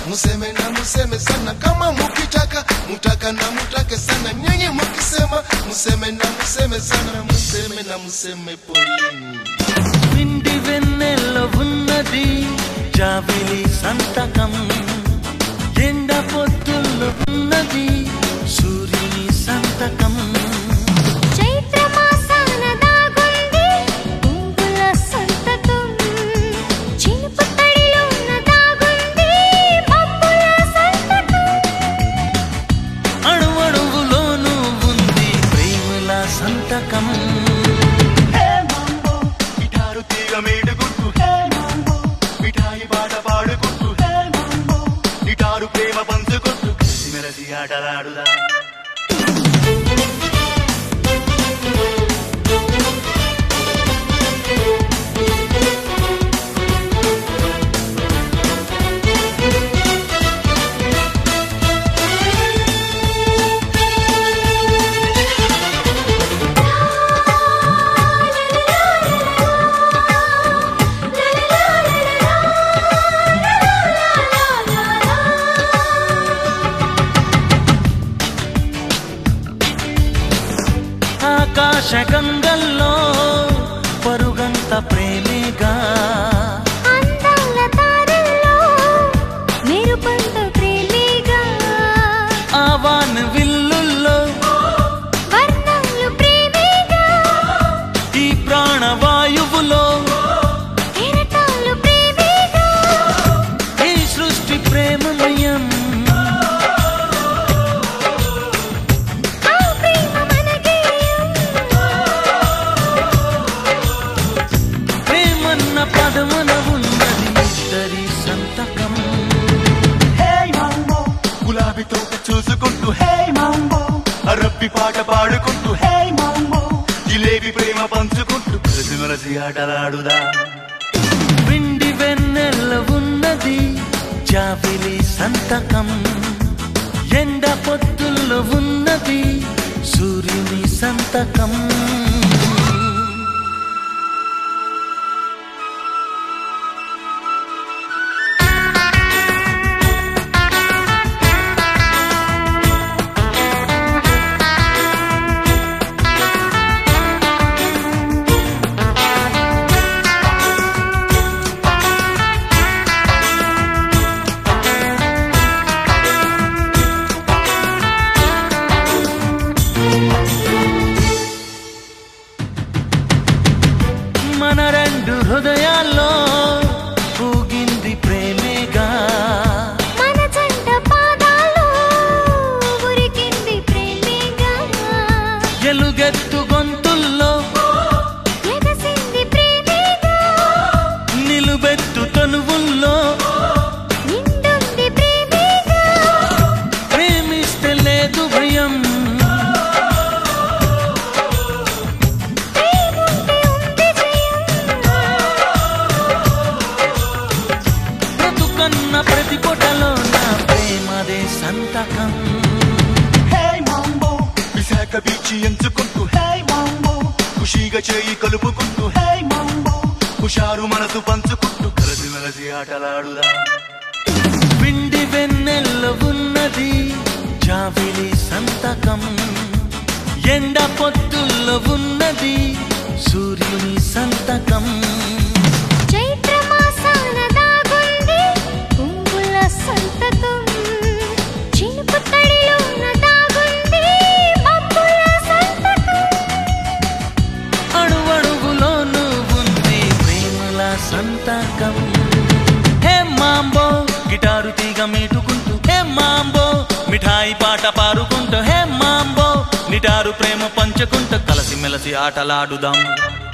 museme na museme sana kama mukitaka mutaka na mutake sana nyenye mukisema museme na museme sana museme na museme polini విండి వెన్నెల్లో ఉన్నది జాబిలి సంతకం ఎండ పొద్దుల్లో ఉన్నది సూర్యుని సంతకం సంతకం హే మాంబో గిటారు తీగ మీడుకుంటూ హే మాంబో మిఠాయి పాట పాడుకుంటూ హే మాంబో గిటారు ప్రేమ పంచుకుంటూ కలిసి మెలిసి ఆటలాడుదా ఆకాశగంగల్లో పరుగంత ప్రేమేగా అందాల తారల్లో మెరుపంత ప్రేమేగా ఆవాన్ విల్లుల్లో వర్ణాలు ప్రేమేగా ఈ ప్రాణవాయువులో కెరటాలు ప్రేమేగా ఈ సృష్టి ప్రేమమయం పదమున ఉన్నది ఇద్దరి సంతకం హే మాంబో గులాబీ తోట చూసుకుంటూ హే మాంబో అరబ్బి పాట పాడుకుంటూ హే మాంబో జిలేబీ ప్రేమ పంచుకుంటూ కలిసి మెలిసి ఆటలాడుదా విండి వెన్నెల్లో ఉన్నది జాబిలి సంతకం ఎండ పొద్దుల్లో ఉన్నది సూర్యుని సంతకం మన రెండు హృదయాల్లో ఊగింది ప్రేమేగా మన జంట పాదాల్లో ఉరికింది ప్రేమేగా ఎలుగెత్తు గొంతుల్లో ఎగసింది ప్రేమేగా నిలుబెత్తు తనువుల్లో నిండుంది ప్రేమేగా ప్రేమిస్తే లేదు భయం ప్రేముంటే ఉంది జయం బ్రతుకన్న ప్రతి పొటలో నా ప్రేమదే సంతకం హే మాంబో విశాఖ బీచి ఎంచుకుంటూ హే మాంబో ఖుషీగా చేయి కలుపుకుంటూ హే మాంబో హుషారు మనసు పంచుకుంటూ కలిసి మెలిసి ఆటలాడుదా విండి వెన్నెల్లో ఉన్నది జాబిలి సంతకం ఎండ పొద్దుల్లో ఉన్నది సూర్యుని సంతకం చైత్రమాసాన దాగుంది పువ్వుల సంతకం చినుకు తడిలోన దాగుంది మబ్బుల సంతకం అణువణువులోనూ ఉంది ప్రేమల సంతకం హే మాంబో గిటారు తీగ మీటుకుంటూ హే మాంబో మిఠాయి పాట పాడుకుంటూ హే మాంబో నిటారు ప్రేమ పంచుకుంటూ కలిసి మెలిసి ఆటలాడుదాం